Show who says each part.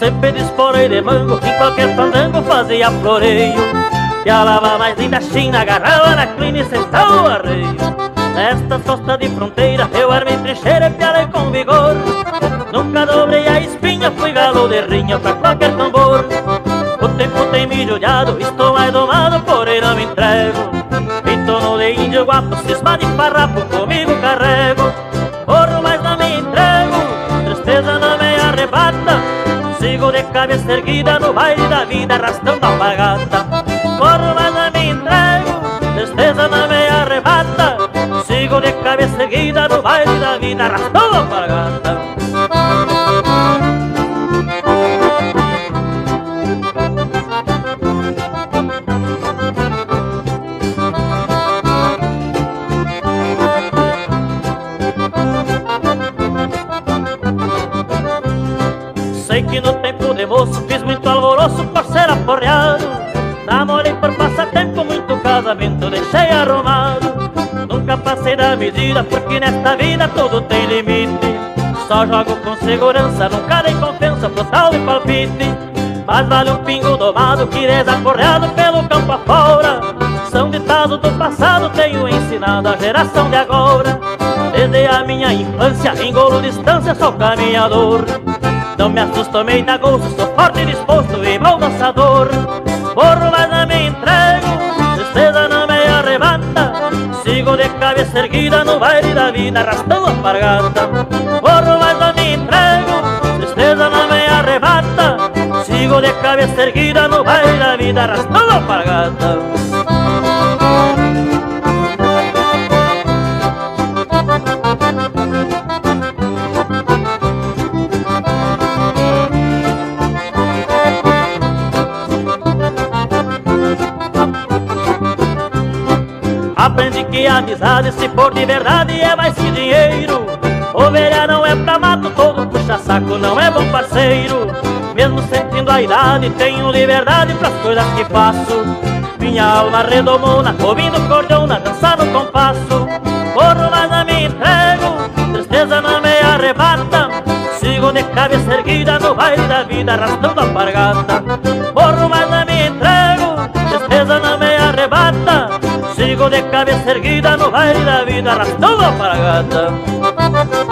Speaker 1: sempre disporei de mango, em qualquer fandango fazia floreio. E a lava mais linda China agarrava na crina e sentava o arreio. Nesta costa de fronteira eu armei trincheira e pialei com vigor. Nunca dobrei a espinha, fui galo de rinha pra qualquer tambor. O tempo tem me judiado, estou mais domado, porém não me entrego. Pitono de índio guapo, cisma de farrapo, comigo carrego. Corro, mas não me entrego, tristeza não me arrebata. Sigo de cabeça erguida no baile da vida, arrastando a alpargata. Corro, mas não me entrego, tristeza não me arrebata. Sigo de cabeça erguida no baile da vida, arrastando a alpargata. Sei que no tempo de moço fiz muito alvoroço por ser aporreado. Namorei por passatempo, muito casamento deixei arrumado. Nunca passei da medida, porque nesta vida tudo tem limite. Só jogo com segurança, nunca dei confiança pro tal de palpite. Mas vale um pingo domado que desacorreado pelo campo afora. São ditados do passado, tenho ensinado a geração de agora. Desde a minha infância, engolo distância, sou caminhador. Não me assusto, me dá gosto, sou forte e disposto e bom dançador. Morro, mas não me entrego, tristeza não me arrebata. Sigo de cabeça erguida no baile da vida, arrastando a alpargata. Morro, mas não me entrego, tristeza não me arrebata. Sigo de cabeça erguida no baile da vida, arrastando a alpargata. Aprendi que a amizade, se for de verdade, é mais que dinheiro. Ovelha não é pra mato, todo puxa-saco não é bom parceiro. Mesmo sentindo a idade, tenho liberdade pras coisas que faço. Minha alma redomona, ouvindo cordiona, dançar no compasso. Corro, mas não me entrego, tristeza não me arrebata. Sigo de cabeça erguida no baile da vida, arrastando a alpargata. Corro, mas não me entrego, tristeza não me arrebata. Sigo de cabeça erguida no baile da vida, arrastando a alpargata.